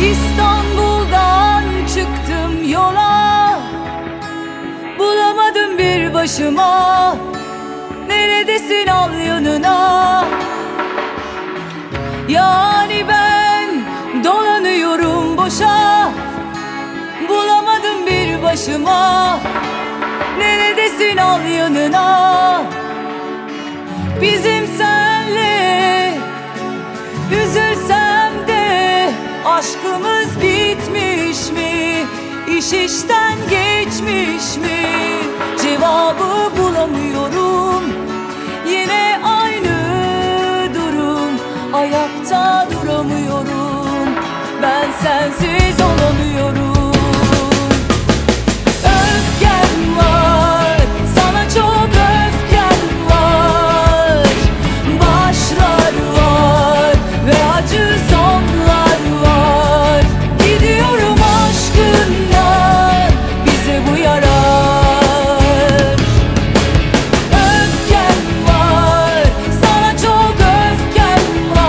İstanbul'dan çıktım yola, bulamadım bir başıma. Neredesin, al yanına. Yani ben dolanıyorum boşa, bulamadım bir başıma. Neredesin, al yanına. Bizim senle üzülsem de aşkımız bitmiş mi? İş işten geçmiş mi? Cevabı bulamıyorum. Yine aynı durum, ayakta duramıyorum. Ben sensiz olamıyorum. Öfkem var, sana çok öfkem var. Başlar var ve acı sonlar var. Gidiyorum aşkından, bize bu yarar. Öfkem var, sana çok öfkem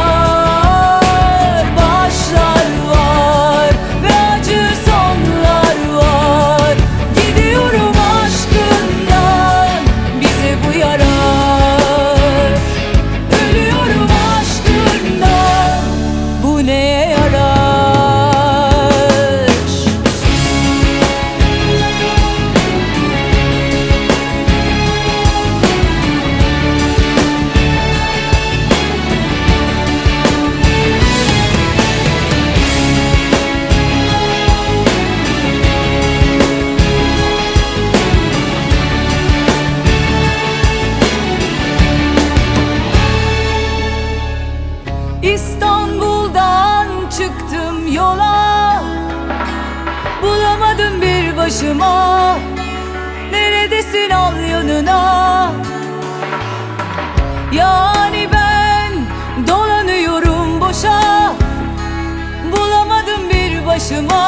var. Başlar var ve acı sonlar var. Gidiyorum aşkından, bize bu yarar. Ölüyorum aşkından, bu neye yarar? İstanbul'dan çıktım yola, bulamadım bir başıma. Neredesin, al yanına. Yani ben dolanıyorum boşa, bulamadım bir başıma.